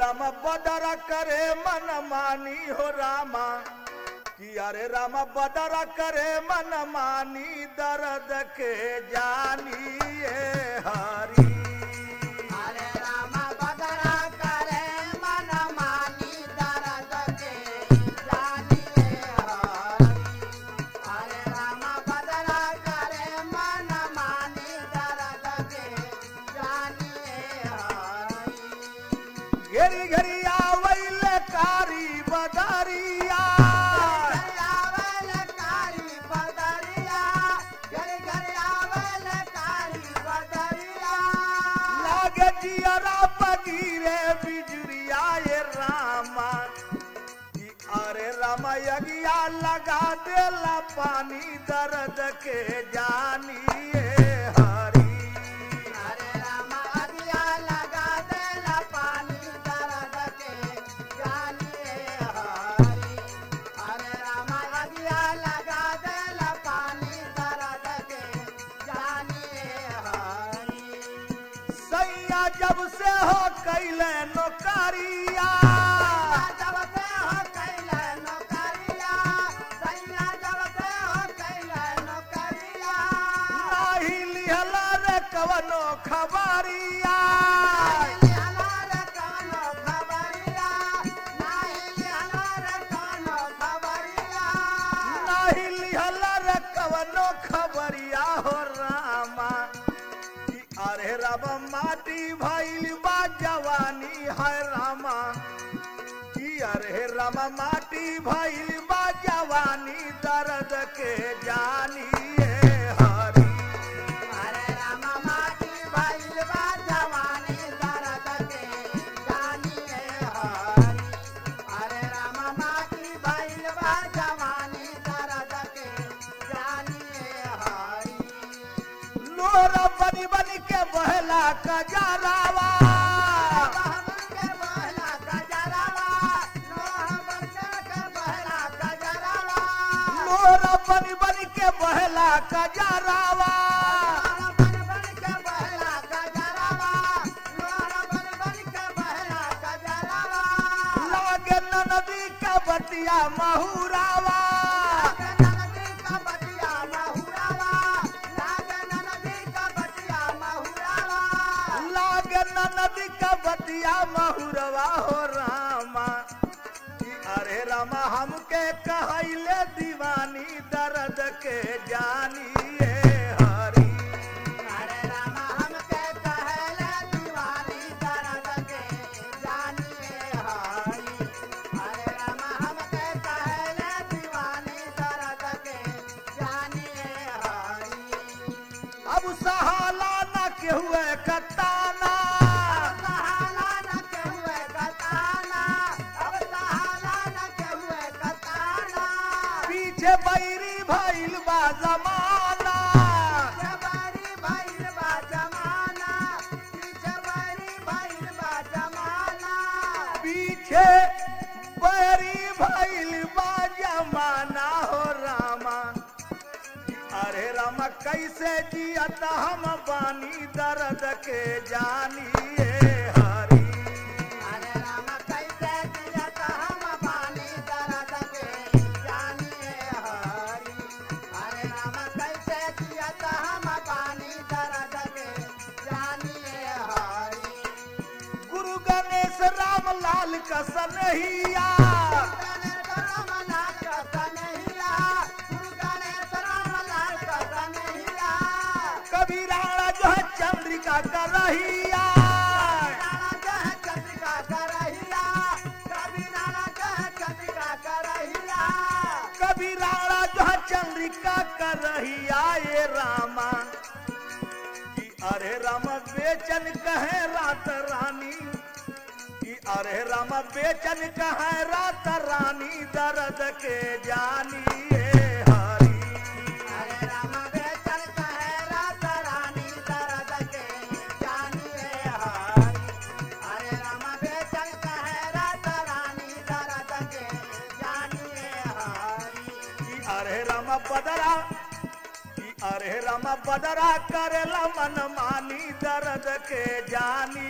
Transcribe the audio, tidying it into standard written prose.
राम बदरा करे मन मानी हो रामा कि अरे राम बदरा करे मन मानी दर्द के जानिए हरी हरे राम बदरा करे मन मानी दर्द के जानिए हरि हरे राम बदरा करे मन मानी दर्द के जानिए हरि घेरी घेरी आवैल कारी बदरिया लागे जियरा पगीरे बिजुरिया ये रामा कि अरे रामा यगिया लगा देला पानी दर्द के जानिए हरी हरे राम अगिया लगा देला पानी दर्द के जानिए हरि हरे राम अगिया लगा देला पानी दर्द के जानिए हरि सैया जब से हो कैले नौकरिया जब से हो कैले नौकरिया सैया जब से हो कैले नौकरिया नाही लिहला रे कवनो खबरिया नाही लिहला रे कवनो खबरिया हो रामा कि अरे राम माटी भइल बा जवानी है रामा कि अरे राम माटी भइल बा जवानी दर्द के जानिए हरी हरे राम माटी भइल बा जवानी दर्द के जानिए हरि हरे राम माटी भइल बा जवानी दर्द के जानिए हरि लोर बनी बनी के बहला कजरावा लोर बनी बनी के बहला कजरावा लागे नदी का बतिया महुरावा लागे नदी का बतिया महुरवा हो रामा कि अरे रामा हमके कहैले दीवानी दर्द के जानिए हरी हरे राम हमके कहले दीवानी दर्द के जानिए हरि हरे राम हमके कहले दीवानी दर्द के जानिए हरि अब सहाला न के हुए कताना सहाला न के हुए कताना अब सहाला न के हुए कताना पीछे बैरी भइल बा जमाना जबारी भइल बा जमाना जबारी भइल बा जमाना पीछे बैरी भइल बा जमाना हो रामा अरे रामा कैसे जियत हम बानी दर्द के जानिए हरी हरे राम कैसे जियत हम बानी दर्द के जानिए हरि हरे राम कैसे जियत हम बानी दर्द के जानिए हरि गुरु गणेश राम लाल का सनहिया गणेश राम लाल का कन्हैया गुरु गणेश राम लाल का कन्हैया कभी राणा जो है चंद्रिका का रहिया नाना जह चंद्रिका करहिया कभी नाना जह चंद्रिका करहिया कभी राणा जो है चंद्रिका का रहिया ये रामा कि अरे राम बेचन कहे रात रानी कि अरे राम बेचन कहे रात रानी दर्द के जानिए हरी हरे राम बेचन कहे रात रानी दर्द के जानिए हरि हरे राम बेचन कहे रात रानी दर्द के जानिए हरि कि अरे राम बदरा कि अरे राम बदरा करेला मन मानी दर्द के जानी